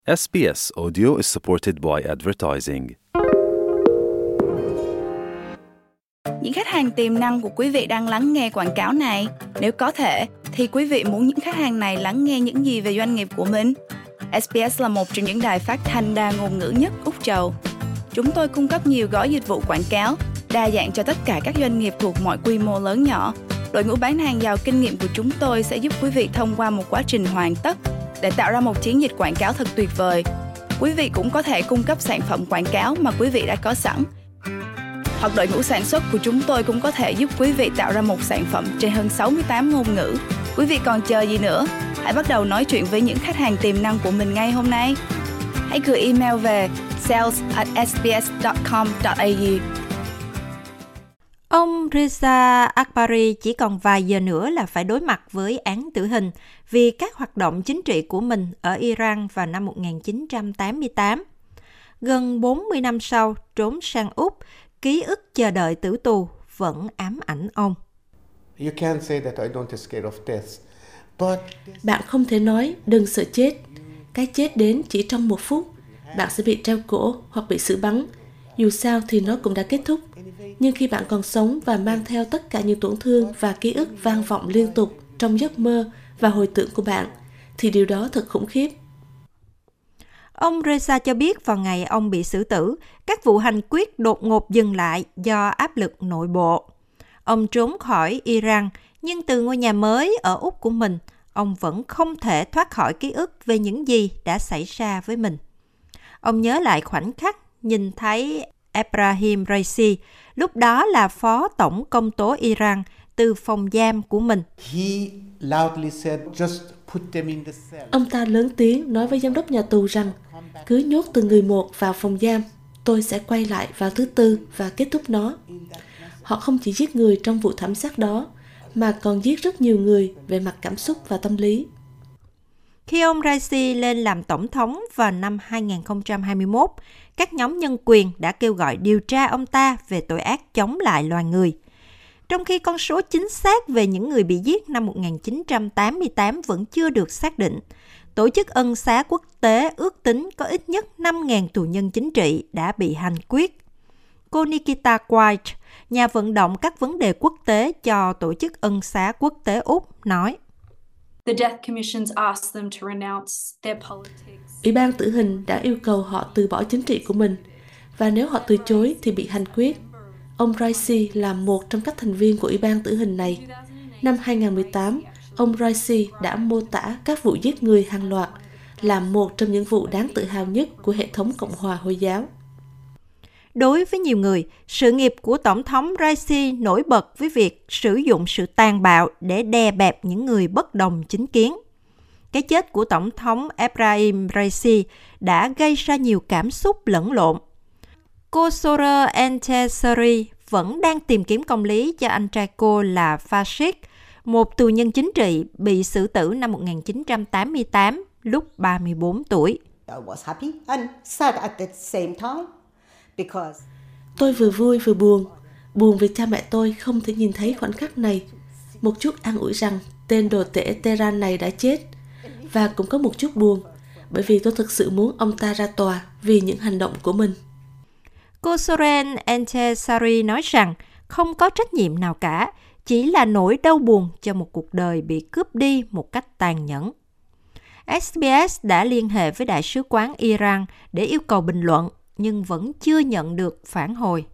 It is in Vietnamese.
SBS Audio is supported by advertising. Những khách hàng tiềm năng của quý vị đang lắng nghe quảng cáo này. Nếu có thể, thì quý vị muốn những khách hàng này lắng nghe những gì về doanh nghiệp của mình? SBS là một trong những đài phát thanh đa ngôn ngữ nhất Úc Châu. Chúng tôi cung cấp nhiều gói dịch vụ quảng cáo, đa dạng cho tất cả các doanh nghiệp thuộc mọi quy mô lớn nhỏ. Đội ngũ bán hàng giàu kinh nghiệm của chúng tôi sẽ giúp quý vị thông qua một quá trình hoàn tất để tạo ra một chiến dịch quảng cáo thật tuyệt vời. Quý vị cũng có thể cung cấp sản phẩm quảng cáo mà quý vị đã có sẵn. Hoặc đội ngũ sản xuất của chúng tôi cũng có thể giúp quý vị tạo ra một sản phẩm trên hơn 68 ngôn ngữ. Quý vị còn chờ gì nữa? Hãy bắt đầu nói chuyện với những khách hàng tiềm năng của mình ngay hôm nay. Hãy gửi email về sales@sbs.com.au. Ông Reza Akbari chỉ còn vài giờ nữa là phải đối mặt với án tử hình vì các hoạt động chính trị của mình ở Iran vào năm 1988. Gần 40 năm sau, trốn sang Úc, ký ức chờ đợi tử tù vẫn ám ảnh ông. Bạn không thể nói đừng sợ chết. Cái chết đến chỉ trong 1 phút. Bạn sẽ bị treo cổ hoặc bị xử bắn. Dù sao thì nó cũng đã kết thúc. Nhưng khi bạn còn sống và mang theo tất cả những tổn thương và ký ức vang vọng liên tục trong giấc mơ và hồi tưởng của bạn, thì điều đó thật khủng khiếp. Ông Reza cho biết vào ngày ông bị xử tử, các vụ hành quyết đột ngột dừng lại do áp lực nội bộ. Ông trốn khỏi Iran, nhưng từ ngôi nhà mới ở Úc của mình, ông vẫn không thể thoát khỏi ký ức về những gì đã xảy ra với mình. Ông nhớ lại khoảnh khắc nhìn thấy Ebrahim Raisi, lúc đó là phó tổng công tố Iran, từ phòng giam của mình. Ông ta lớn tiếng nói với giám đốc nhà tù rằng cứ nhốt từng người một vào phòng giam, tôi sẽ quay lại vào thứ Tư và kết thúc nó. Họ không chỉ giết người trong vụ thảm sát đó, mà còn giết rất nhiều người về mặt cảm xúc và tâm lý. Khi ông Raisi lên làm tổng thống vào năm 2021, các nhóm nhân quyền đã kêu gọi điều tra ông ta về tội ác chống lại loài người. Trong khi con số chính xác về những người bị giết năm 1988 vẫn chưa được xác định, Tổ chức Ân xá Quốc tế ước tính có ít nhất 5.000 tù nhân chính trị đã bị hành quyết. Cô Nikita White, nhà vận động các vấn đề quốc tế cho Tổ chức Ân xá Quốc tế Úc, nói: Ủy ban tử hình đã yêu cầu họ từ bỏ chính trị của mình, và nếu họ từ chối thì bị hành quyết. Ông Raisi là một trong các thành viên của Ủy ban tử hình này. Năm 2018, ông Raisi đã mô tả các vụ giết người hàng loạt là một trong những vụ đáng tự hào nhất của hệ thống Cộng hòa Hồi giáo. Đối với nhiều người, sự nghiệp của Tổng thống Raisi nổi bật với việc sử dụng sự tàn bạo để đè bẹp những người bất đồng chính kiến. Cái chết của Tổng thống Ebrahim Raisi đã gây ra nhiều cảm xúc lẫn lộn. Cô Sora Entesari vẫn đang tìm kiếm công lý cho anh trai cô là Fashik, một tù nhân chính trị bị xử tử năm 1988 lúc 34 tuổi. Tôi vừa vui vừa buồn. Buồn vì cha mẹ tôi không thể nhìn thấy khoảnh khắc này. Một chút an ủi rằng tên đồ tể Tehran này đã chết. Và cũng có một chút buồn, bởi vì tôi thực sự muốn ông ta ra tòa vì những hành động của mình. Cô Soren Entesari nói rằng không có trách nhiệm nào cả, chỉ là nỗi đau buồn cho một cuộc đời bị cướp đi một cách tàn nhẫn. SBS đã liên hệ với Đại sứ quán Iran để yêu cầu bình luận, nhưng vẫn chưa nhận được phản hồi.